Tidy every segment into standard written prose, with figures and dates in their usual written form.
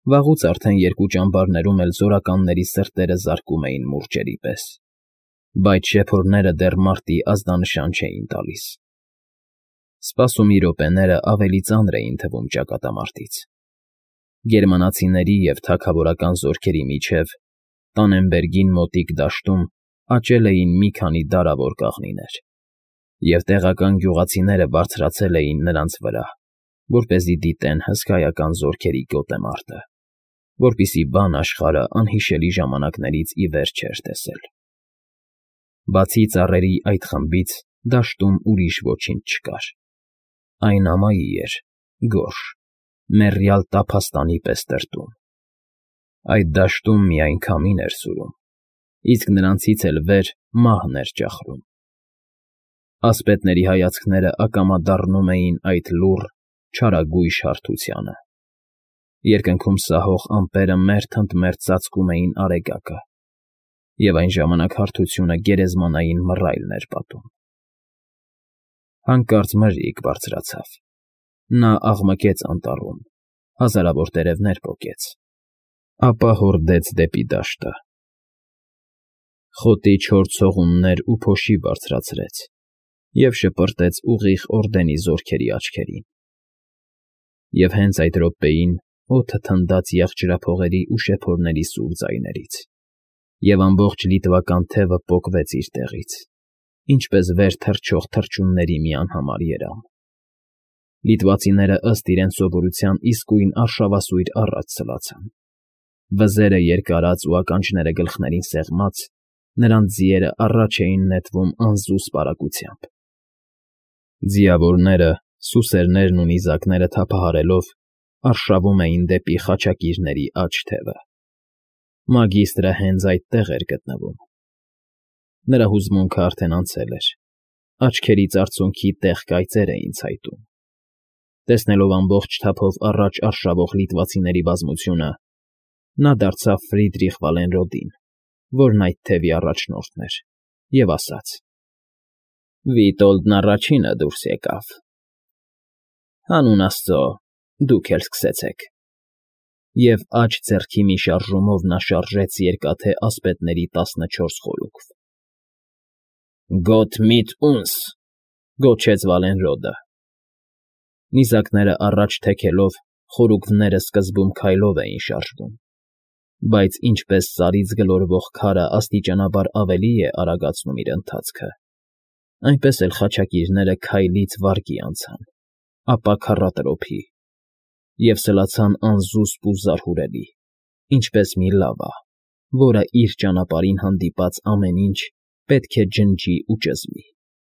Վաղուց արդեն երկու ճամբարներում էլ զորականների սրտերը զարկում էին մուրճերի պես, բայց շեփորները դեռ մարտի ազդանշան չէին տալիս։ Սպասումի րոպեները ավելի ծանր էին թվում ճակատամարտից։ Գերմանացիների և թագավորական զորքերի միջև Տանենբերգին մոտիկ դաշտում աճել էին մի քանի դարավոր կաղնիներ, և տեղական գյուղացիները բարձրացել էին նրանց վրա, որպեսզի դիտեն հսկայական զորքերի գոտեմարտը, որպիսի բան աշխարհը անհիշելի ժամանակներից ի վեր չէր տեսել։ Բացի ծառերի այդ խմբից դաշտում ուրիշ ոչինչ չկար։ Այն ամայի էր, գորշ, մեռյալ տափաստանի պես տրտում։ Այդ դաշտում միայն քամին էր սուրում, իսկ նրանցից էլ վեր մահն էր ճախրում։ Ասպետների հայացքները ակամա դառնում էին այդ լուռ, չարագույժ հարթությանը։ Երկնքում սահող ամպերը մերթընդմերթ ծածկում էին արեգակը, և այն ժամանակ հարթությունը գերեզմանային մռայլն էր պատում։ Հանկարծ մրրիկ բարձրացավ։ Նա աղմկեց անտառում, հազարավոր տերևներ պոկեց, ապա հորդեց դեպի դաշտը։ Խոտի չոր ցողուններ ու փոշի բարձրացրեց և շպրտեց ուղիղ Օրդենի զորքերի աչքերին։ Եվ հենց այդ րոպեին օդը թնդաց եղջերափողերի ու շեփորների սուր ձայներից, և ամբողջ լիտվական թևը պոկվեց իր տեղից, ինչպես վեր թռչող թռչունների մի անհամար երամ։ Լիտվացիները ըստ իրենց սովորության իսկույն արշավասույր առաջ ցլացան։ Վզերը երկարած ու ականջները գլխներին սեղմած, նրանց ձիերը առաջ էին նետվում անզուսպ արագությամբ։ Ձիավորները, սուսերներն ու նիզակները թափահարելով, արշավում էին դեպի խաչակիրների աջ թևը։ Մագիստրը հենց այդտեղ էր գտնվում։ Նրա հուզմունքը արդեն անցել էր, աչքերից արցունքի տեղ կայծեր էին ցայտում։ Տեսնելով ամբողջ թափով առաջ արշավող լիտվացիների բազմությունը, նա դարձավ Ֆրիդրիխ Վալենրոդին, որն այդ թևի առաջնորդն էր, և ասաց. «Վիտոլդն առաջինը դուրս եկավ։ Հանուն աստծո, դուք էլ սկսեցեք»։ Եվ աջ ձեռքի մի շարժումով նա շարժեց երկաթե ասպետների 14 խորուկվ։ «Գոթ միտ ունս», գոչեց Վալենրոդը։ Նիզակները առաջ թեքելով, խորուկվները սկզբում քայլով էին շարժվում, բայց ինչպես սարից գլորվող քարը աստիճանաբար ավելի է արագացնում իր ընթացքը, այնպես էլ խաչակիրները քայլից վարգի անցան, ապա քառատրոփի, և սլացան անզուսպ ու զարհուրելի, ինչպես մի լավա, որը իր ճանապարհին հանդիպած ամեն ինչ պետք է ջնջի ու ճզմի։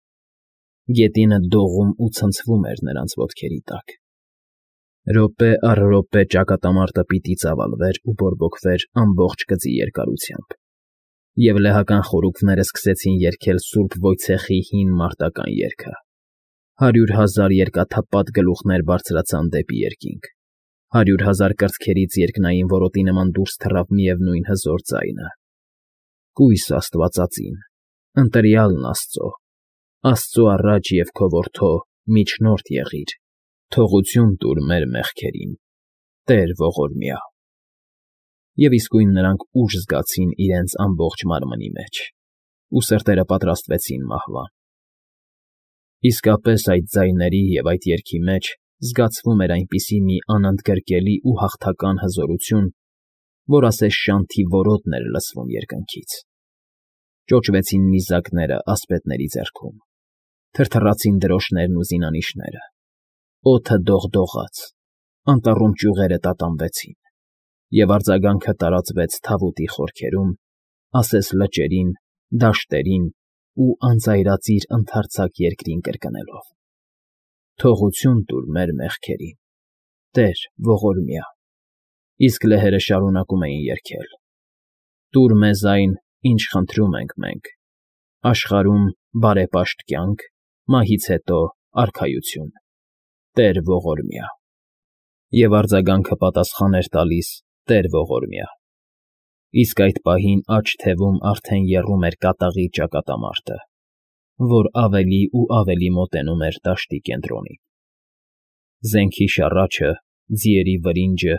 Գետինը դողում ու ցնցվում էր նրանց ոտքերի տակ։ Րոպե առ րոպե ճակատամարտը պիտի ծավալվեր ու բորբոքվեր ամբողջ գծի երկարությամբ, և լեհական խորուկները սկսեցին երգել Սուրբ Վոյցեխի հին մարտական երգը։ 100,000 երկաթափատ գլուխներ բարձրացան դեպի երկինք, 100,000 կրծքերից երկնային որոտի նման դուրս թռավ միևնույն հզոր ձայնը. «Կույս Աստվածածին, ընտրյալն Աստծո, Աստծո առաջ և քո որդո միջնորդ եղիր, թողություն տուր մեր մեղքերին, Տեր ողորմյա»։ Եվ իսկույն նրանք ուժ զգացին իրենց ամբողջ մարմնի մեջ, ու սրտերը պատրաստվեցին մահվան։ Իսկապես այդ ձայների և այդ երգի մեջ զգացվում էր այնպիսի մի անընդգրկելի ու հաղթական հզորություն, որ ասես շանթի որոտն էր լսվում երկնքից։ Ճոճվեցին նիզակները ասպետների ձեռքում, թրթռացին դրոշներն ու զինանիշները, օդը դողդողաց, անտառում ճյուղերը տատանվեցին, և արձագանքը տարածվեց թավուտի խորքերում, ասես լճերին, դաշտերին ու անծայրածիր ընդարձակ երկրին կրկնելով. «Թողություն տուր մեր մեղքերին, Տեր ողորմյա»։ Իսկ լեհերը շարունակում էին երգել. «Տուր մեզ այն, ինչ խնդրում ենք մենք, աշխարհում բարեպաշտ կյանք, մահից հետո արքայություն, Տեր ողորմյա»։ Եվ արձագանքը պատասխան էր տալիս. «Տեր ողորմյա»։ Իսկ այդ պահին աջ թևում արդեն եռում էր կատաղի ճակատամարտը, որ ավելի ու ավելի մոտենում էր դաշտի կենտրոնին։ Զենքի շառաչը, ձիերի վրինջը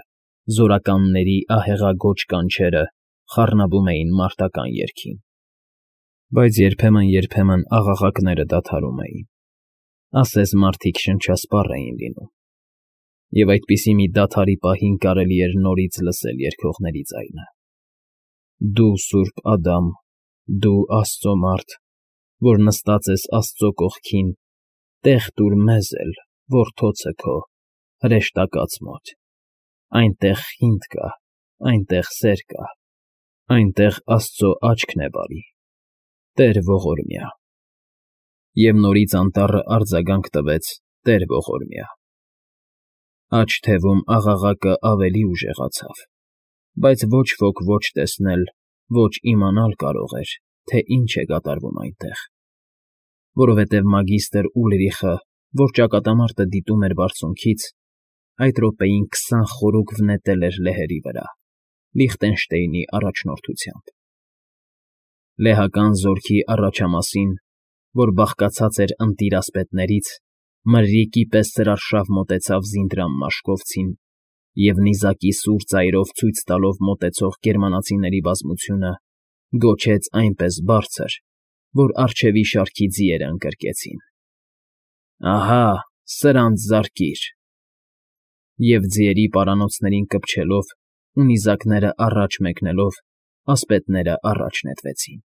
զորականների ահեղագոչ կանչերը խառնվում էին մարտական երգին։ Բայց երբեմն աղաղակները դադարում էին, ասես մարդիկ շնչասպառ էին լինում, և այդպիսի մի դադարի պահին կարելի էր նորից լսել երգողների ձայնը. «Դու Սուրբ Ադամ, դու Աստծո մարդ, որ նստած ես Աստծո կողքին, տեղ տուր մեզ էլ, որդոցը քո, հրեշտակած մոտ, այնտեղ խինդ կա, այնտեղ սեր կա, այնտեղ Աստծո աչքն է բարի, Տեր ողորմյա»։ Եվ նորից անտառը արձագանք տվեց Տեր ողորմյա։ Աջ թևում աղաղակը ավելի ուժեղացավ, բայց ոչ ոք ոչ տեսնել, ոչ իմանալ կարող էր, թե ինչ է կատարվում այնտեղ, որովհետև մագիստր Ուլրիխը, որ ճակատամարտը դիտում էր բարձունքից, այդ րոպեին 20 խորուկ նետել էր լեհերի վրա, Լիխտենշտեյնի առաջնորդությամբ։ Լեհական զորքի առաջամասին, որ բաղկացած էր ընտիր ասպետներից, մրրիկի պես ծրարշավ մոտեցավ Զինդրամ Մաշկովցին և նիզակի սուր ծայրով ցույց տալով մոտեցող գերմանացիների բազմությունը, գոչեց այնպես բարձր, որ առջևի շարքի ձիերը ընկրկեցին. «Ահա, սրանց զարկիր»։ Եվ ձիերի պարանոցներին կպչելով ու նիզակները առաջ մեկնելով, ասպետները առաջ նետվեցին։